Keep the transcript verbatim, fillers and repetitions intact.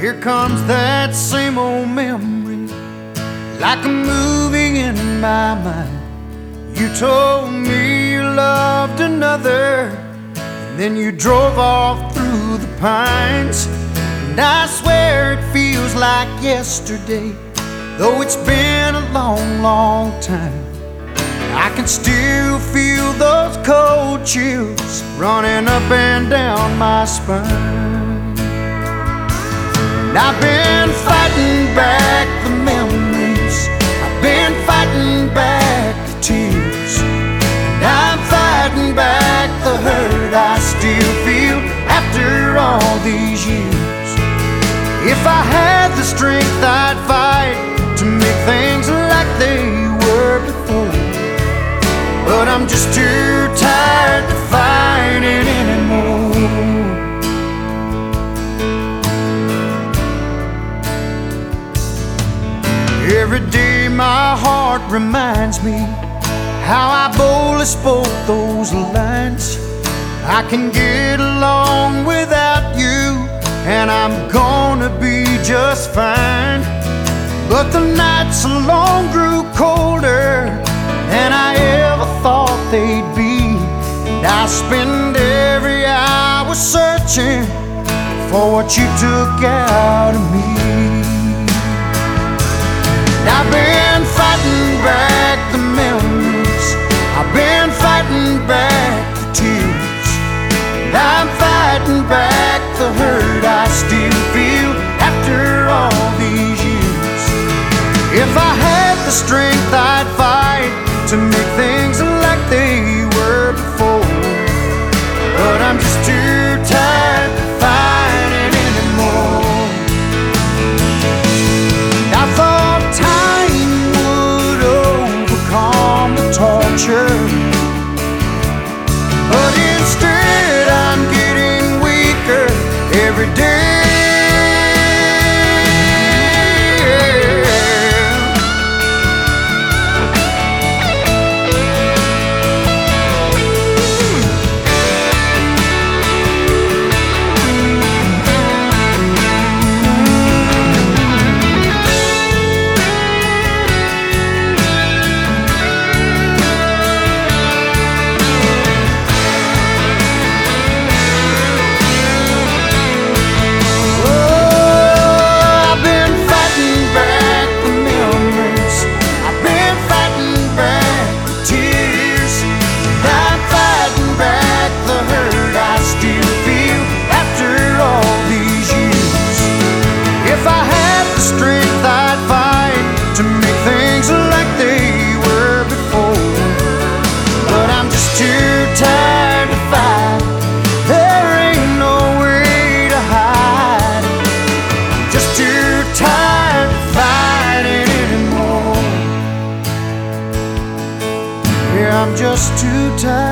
here comes that same old memory, like a movie in my mind. You told me you loved another, and then you drove off through the pines. And I swear it feels like yesterday, though it's been a long, long time. I can still feel those cold chills running up and down my spine. And I've been fighting back the memories, I've been fighting back the tears, and I'm fighting back the hurt I still feel after all these years. If I had the strength, I'd fight to make things like they were before, but I'm just too tired to fight it anymore. Every day my heart reminds me how I boldly spoke those lines. I can get along without you, and I'm gonna be just fine. But the nights alone grew colder than I ever thought they'd be, and I spend every hour searching for what you took out of me. And I've been fighting back the memories, I've been fighting back the tears, and I'm fighting back the hurt I still feel after all these years. If I had the strength, I'd fight to make things like they were before, but I'm just too tired to fight it anymore. I thought time would overcome the torture, but instead I'm getting weaker every day. I'm just too tired